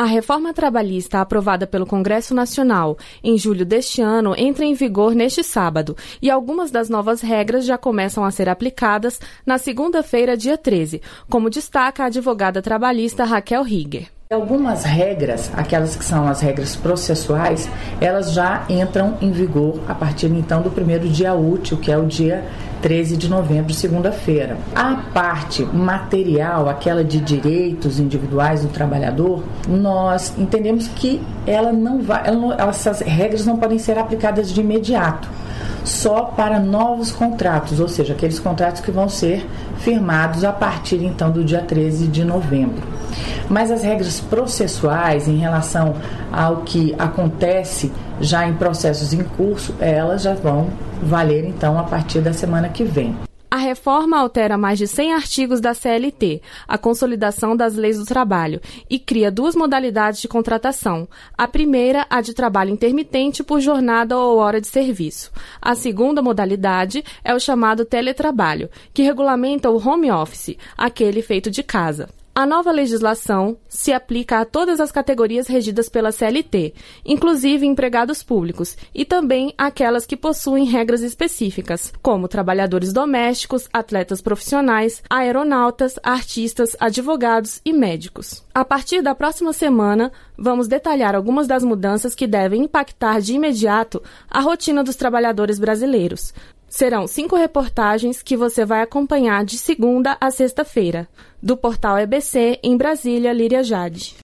A reforma trabalhista aprovada pelo Congresso Nacional em julho deste ano entra em vigor neste sábado e algumas das novas regras já começam a ser aplicadas na segunda-feira, dia 13, como destaca a advogada trabalhista Raquel Rieger. Algumas regras, aquelas que são as regras processuais, elas já entram em vigor a partir então do primeiro dia útil, que é o dia 13 de novembro, segunda-feira. A parte material, aquela de direitos individuais do trabalhador, nós entendemos que essas regras não podem ser aplicadas de imediato, só para novos contratos, ou seja, aqueles contratos que vão ser firmados a partir então do dia 13 de novembro. Mas as regras processuais em relação ao que acontece já em processos em curso, elas já vão valer então a partir da semana que vem. A reforma altera mais de 100 artigos da CLT, a Consolidação das Leis do Trabalho, e cria duas modalidades de contratação. A primeira, a de trabalho intermitente por jornada ou hora de serviço. A segunda modalidade é o chamado teletrabalho, que regulamenta o home office, aquele feito de casa. A nova legislação se aplica a todas as categorias regidas pela CLT, inclusive empregados públicos, e também aquelas que possuem regras específicas, como trabalhadores domésticos, atletas profissionais, aeronautas, artistas, advogados e médicos. A partir da próxima semana, vamos detalhar algumas das mudanças que devem impactar de imediato a rotina dos trabalhadores brasileiros. Serão 5 reportagens que você vai acompanhar de segunda a sexta-feira. Do portal EBC, em Brasília, Líria Jade.